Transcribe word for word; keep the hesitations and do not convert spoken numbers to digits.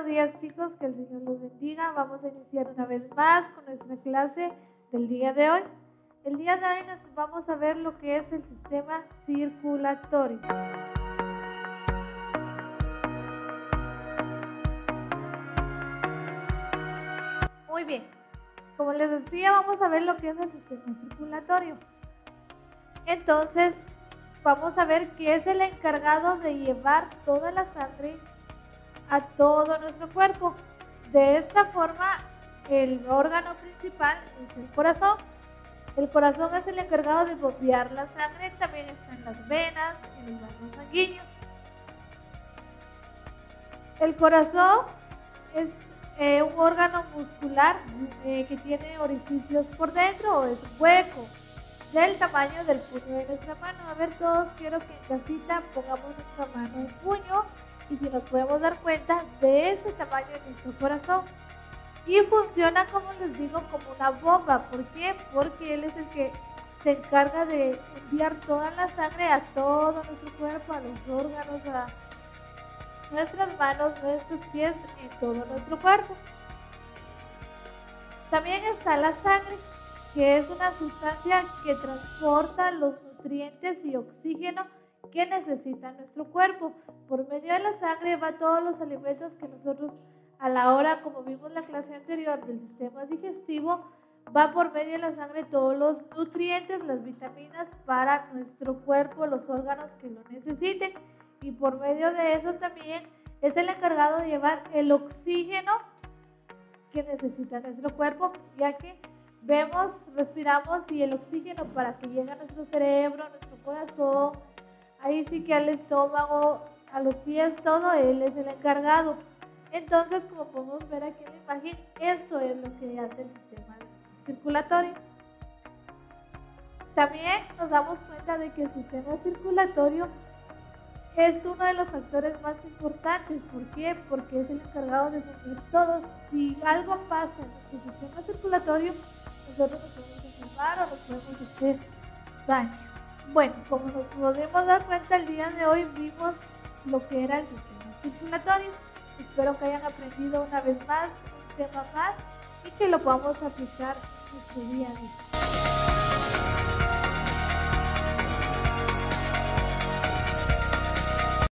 días, chicos, que el Señor los bendiga. Vamos a iniciar una vez más con nuestra clase del día de hoy. El día de hoy nos vamos a ver lo que es el sistema circulatorio. Muy bien, como les decía, vamos a ver lo que es el sistema circulatorio. Entonces, vamos a ver que es el encargado de llevar toda la sangre a todo nuestro cuerpo. De esta forma, el órgano principal es el corazón. El corazón es el encargado de bombear la sangre, también están las venas y los vasos sanguíneos. El corazón es eh, un órgano muscular eh, que tiene orificios por dentro, o es hueco, del tamaño del puño de nuestra mano. A ver, todos, quiero que en casita pongamos nuestra mano en puño y si nos podemos dar cuenta de ese tamaño de nuestro corazón. Y funciona, como les digo, como una bomba. ¿Por qué? Porque él es el que se encarga de enviar toda la sangre a todo nuestro cuerpo, a los órganos, a nuestras manos, nuestros pies, en todo nuestro cuerpo. También está la sangre, que es una sustancia que transporta los nutrientes y oxígeno que necesita nuestro cuerpo. Por medio de la sangre va todos los alimentos que nosotros, a la hora, como vimos en la clase anterior del sistema digestivo, va por medio de la sangre todos los nutrientes, las vitaminas para nuestro cuerpo, los órganos que lo necesiten. Y por medio de eso también es el encargado de llevar el oxígeno que necesita nuestro cuerpo, ya que vemos, respiramos y el oxígeno para que llegue a nuestro cerebro, a nuestro corazón, ahí sí que al estómago, a los pies, todo, él es el encargado. Entonces, como podemos ver aquí en la imagen, esto es lo que hace el sistema circulatorio. También nos damos cuenta de que el sistema circulatorio es uno de los factores más importantes. ¿Por qué? Porque es el encargado de mover todo. Si algo pasa en nuestro sistema circulatorio, nosotros nos podemos enfermar o nos podemos hacer daño. Bueno, como nos podemos dar cuenta, el día de hoy vimos lo que era el sistema circulatorio. Espero que hayan aprendido una vez más un tema más y que lo podamos aplicar en nuestro día a día.